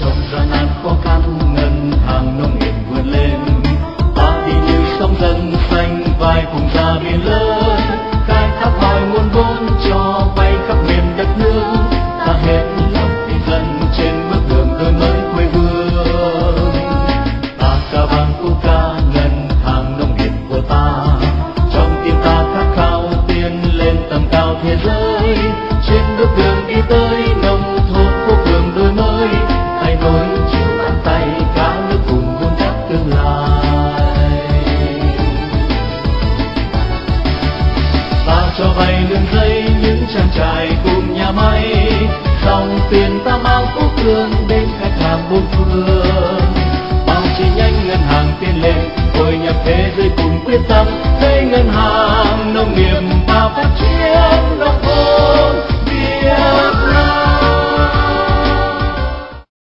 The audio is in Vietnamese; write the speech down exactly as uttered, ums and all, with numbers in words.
trong gian nan khó khăn ngân hàng nông nghiệp vươn lên. Ta thì như sóng dâng xanh vai cùng ra biển lớn, khai thác mọi nguồn vốn cho vay khắp miền đất nước. Ta hết lòng vì dân trên bước đường đổi mới quê hương. Ta ca vang quốc ca ngân hàng nông nghiệp của ta, trong tim ta khát khao tiến lên tầm cao thế giới. Trên bước đường đi tới nông thôn quốc cường đổi mới, tay nối chiều bàn tay cả nước cùng vun đắp tương lai. Ta cho vay đường dây những trang trại cùng nhà máy, dòng tiền ta mang quốc cường đến khách hàng bốn phương.